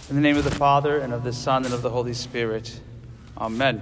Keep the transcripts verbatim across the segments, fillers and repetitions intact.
In the name of the Father, and of the Son, and of the Holy Spirit. Amen.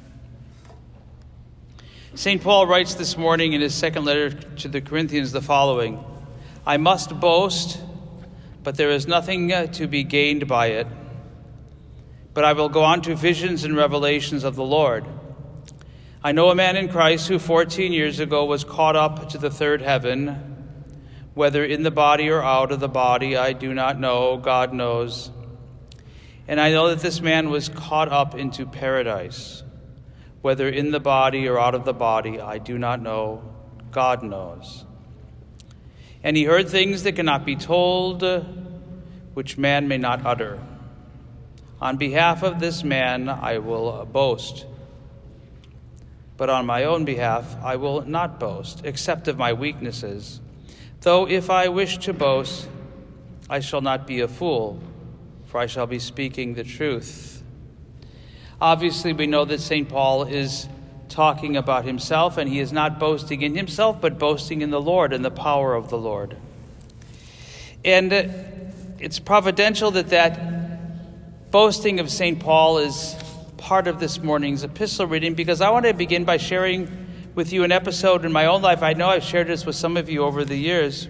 Saint Paul writes this morning in his second letter to the Corinthians the following: I must boast, but there is nothing to be gained by it. But I will go on to visions and revelations of the Lord. I know a man in Christ who fourteen years ago was caught up to the third heaven. Whether in the body or out of the body, I do not know. God knows. And I know that this man was caught up into paradise. Whether in the body or out of the body, I do not know. God knows. And he heard things that cannot be told, which man may not utter. On behalf of this man, I will boast. But on my own behalf, I will not boast, except of my weaknesses. Though if I wish to boast, I shall not be a fool, for I shall be speaking the truth. Obviously, we know that Saint Paul is talking about himself, and he is not boasting in himself, but boasting in the Lord and the power of the Lord. And it's providential that that boasting of Saint Paul is part of this morning's epistle reading, because I want to begin by sharing with you an episode in my own life. I know I've shared this with some of you over the years,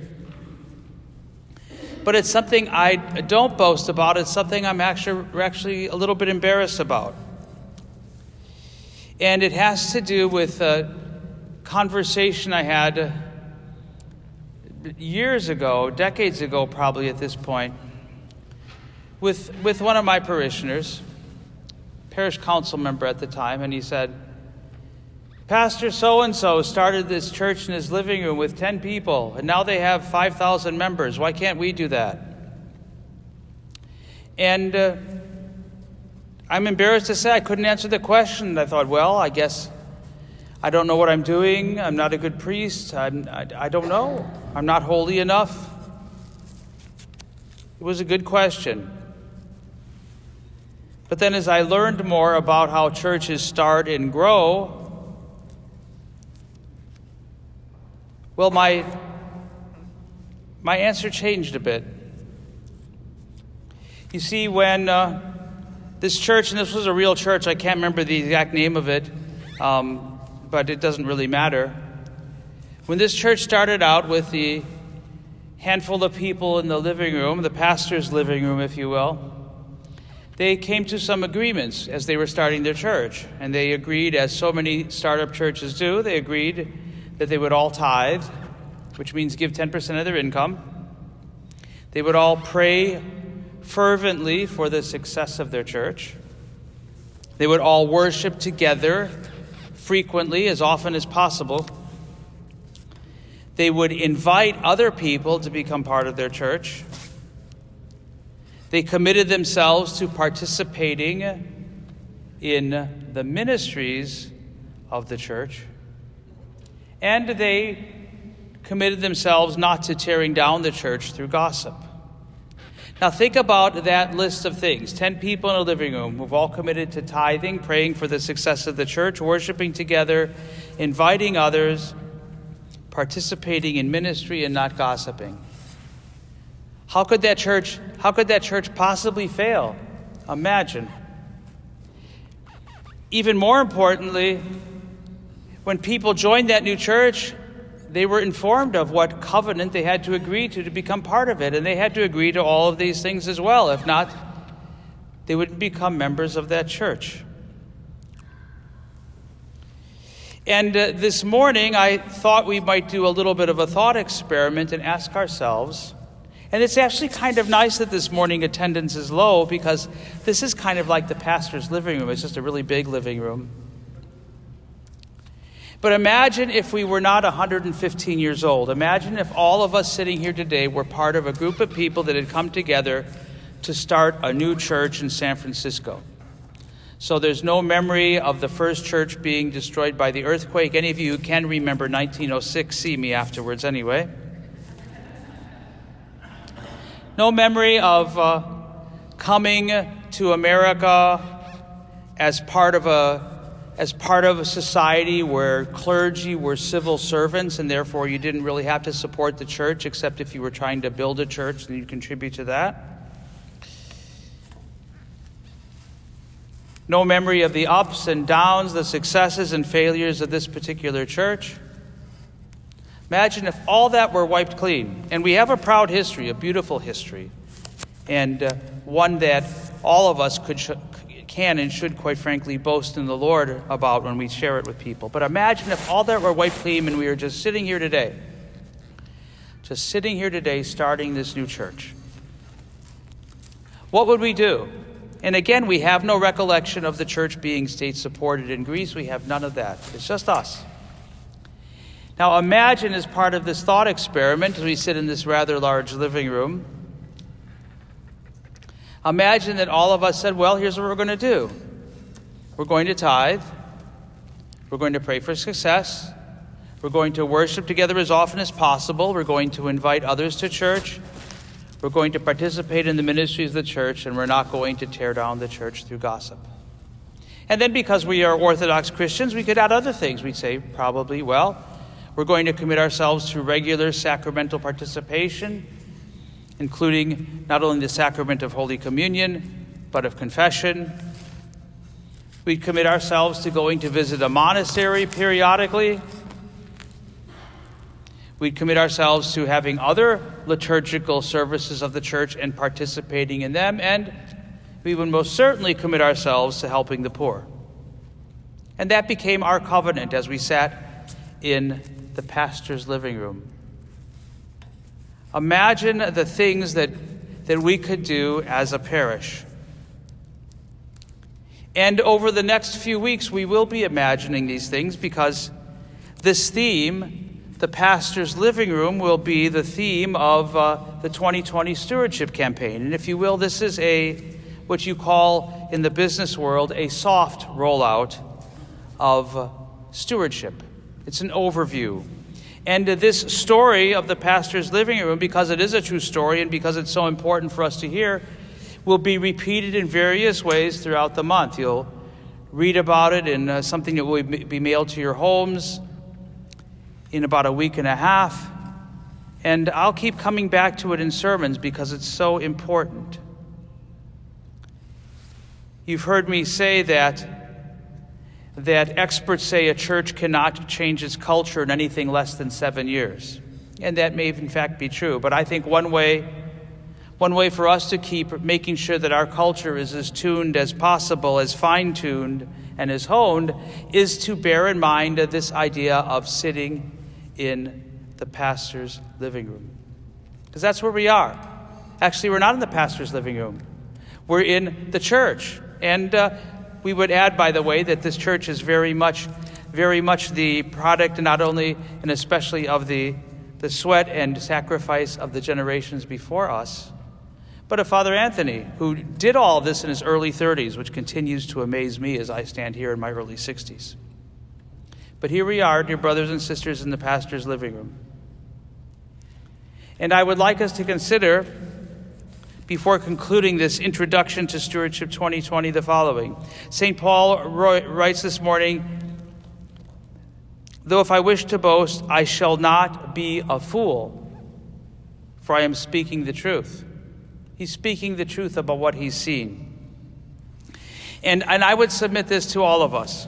but it's something I don't boast about. It's something I'm actually, actually a little bit embarrassed about. And it has to do with a conversation I had years ago, decades ago probably at this point, with, with one of my parishioners, parish council member at the time, and he said, Pastor so-and-so started this church in his living room with ten people, and now they have five thousand members. Why can't we do that? And uh, I'm embarrassed to say I couldn't answer the question. I thought, well, I guess I don't know what I'm doing. I'm not a good priest. I'm, I, I don't know. I'm not holy enough. It was a good question. But then as I learned more about how churches start and grow, well, my my answer changed a bit. You see, when uh, this church, and this was a real church, I can't remember the exact name of it, um, but it doesn't really matter. When this church started out with the handful of people in the living room, the pastor's living room, if you will, they came to some agreements as they were starting their church. And they agreed, as so many startup churches do, they agreed that they would all tithe, which means give ten percent of their income. They would all pray fervently for the success of their church. They would all worship together frequently, as often as possible. They would invite other people to become part of their church. They committed themselves to participating in the ministries of the church. And they committed themselves not to tearing down the church through gossip. Now think about that list of things. Ten people in a living room who've all committed to tithing, praying for the success of the church, worshiping together, inviting others, participating in ministry, and not gossiping. How could that church, how could that church possibly fail? Imagine. Even more importantly, when people joined that new church, they were informed of what covenant they had to agree to to become part of it. And they had to agree to all of these things as well. If not, they wouldn't become members of that church. And uh, this morning, I thought we might do a little bit of a thought experiment and ask ourselves, and it's actually kind of nice that this morning attendance is low, because this is kind of like the pastor's living room. It's just a really big living room. But imagine if we were not one hundred fifteen years old. Imagine if all of us sitting here today were part of a group of people that had come together to start a new church in San Francisco. So there's no memory of the first church being destroyed by the earthquake. Any of you who can remember nineteen oh six, see me afterwards anyway. No memory of uh, coming to America as part of a as part of a society where clergy were civil servants, and therefore you didn't really have to support the church except if you were trying to build a church and you contribute to that. no memory of the ups and downs, the successes and failures of this particular church. Imagine if all that were wiped clean. And we have a proud history, a beautiful history, and uh, one that all of us could sh- can and should, quite frankly, boast in the Lord about when we share it with people. But imagine if all that were wiped clean and we were just sitting here today, just sitting here today starting this new church. What would we do? And again, we have no recollection of the church being state-supported in Greece. We have none of that. It's just us. Now imagine, as part of this thought experiment, as we sit in this rather large living room, imagine that all of us said, well, here's what we're going to do. We're going to tithe. We're going to pray for success. We're going to worship together as often as possible. We're going to invite others to church. We're going to participate in the ministries of the church, and we're not going to tear down the church through gossip. And then, because we are Orthodox Christians, we could add other things. We'd say, probably, well, we're going to commit ourselves to regular sacramental participation, including not only the sacrament of Holy Communion, but of confession. We'd commit ourselves to going to visit a monastery periodically. We'd commit ourselves to having other liturgical services of the church and participating in them. And we would most certainly commit ourselves to helping the poor. And that became our covenant as we sat in the pastor's living room. Imagine the things that, that we could do as a parish. And over the next few weeks, we will be imagining these things, because this theme, the pastor's living room, will be the theme of uh, the twenty twenty stewardship campaign. And if you will, this is a what you call in the business world a soft rollout of uh, stewardship. It's an overview. And uh, this story of the pastor's living room, because it is a true story and because it's so important for us to hear, will be repeated in various ways throughout the month. You'll read about it in uh, something that will be mailed to your homes in about a week and a half. And I'll keep coming back to it in sermons because it's so important. You've heard me say that that experts say a church cannot change its culture in anything less than seven years. And that may in fact be true. But I think one way, one way for us to keep making sure that our culture is as tuned as possible, as fine-tuned and as honed, is to bear in mind this idea of sitting in the pastor's living room. Because that's where we are. Actually, we're not in the pastor's living room. We're in the church. And uh, we would add, by the way, that this church is very much, very much the product, not only and especially of the, the sweat and sacrifice of the generations before us, but of Father Anthony, who did all of this in his early thirties, which continues to amaze me as I stand here in my early sixties. But here we are, dear brothers and sisters, in the pastor's living room. And I would like us to consider, before concluding this introduction to Stewardship twenty twenty, the following. Saint Paul writes this morning, "Though if I wish to boast, I shall not be a fool, for I am speaking the truth." He's speaking the truth about what he's seen. And, and I would submit this to all of us.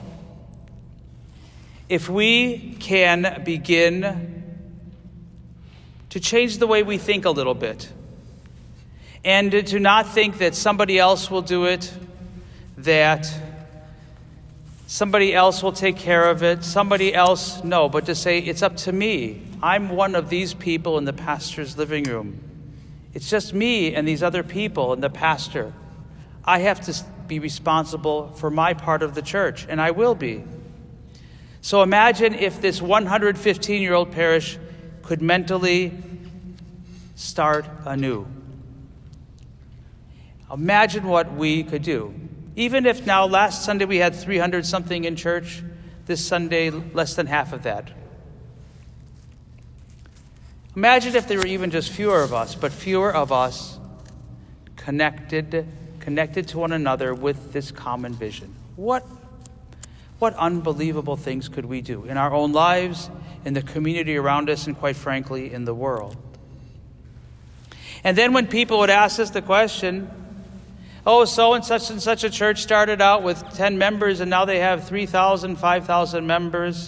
If we can begin to change the way we think a little bit, and to not think that somebody else will do it, that somebody else will take care of it, somebody else, no, but to say, it's up to me. I'm one of these people in the pastor's living room. It's just me and these other people and the pastor. I have to be responsible for my part of the church, and I will be. So imagine if this one hundred fifteen-year-old parish could mentally start anew. Imagine what we could do. Even if now last Sunday we had three hundred something in church, this Sunday less than half of that. Imagine if there were even just fewer of us, but fewer of us connected, connected to one another with this common vision. What, what unbelievable things could we do in our own lives, in the community around us, and quite frankly, in the world? And then when people would ask us the question, Oh, so and such and such a church started out with ten members and now they have three thousand, five thousand members.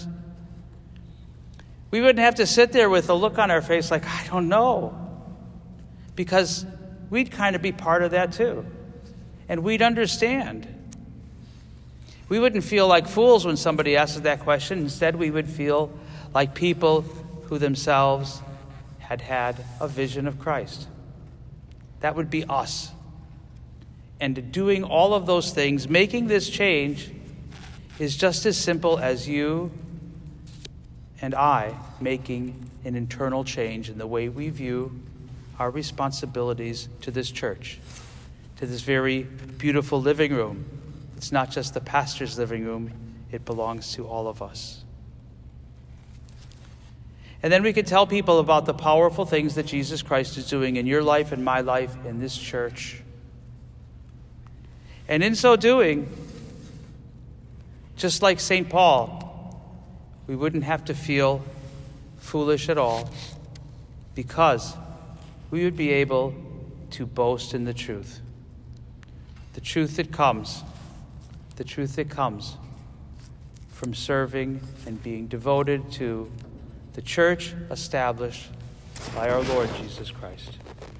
We wouldn't have to sit there with a look on our face like, I don't know. Because we'd kind of be part of that too. And we'd understand. We wouldn't feel like fools when somebody asked us that question. Instead, we would feel like people who themselves had had a vision of Christ. That would be us. And doing all of those things, making this change, is just as simple as you and I making an internal change in the way we view our responsibilities to this church, to this very beautiful living room. It's not just the pastor's living room, it belongs to all of us. And then we could tell people about the powerful things that Jesus Christ is doing in your life and my life in this church. And in so doing, just like Saint Paul, we wouldn't have to feel foolish at all because we would be able to boast in the truth. The truth that comes, the truth that comes from serving and being devoted to the church established by our Lord Jesus Christ.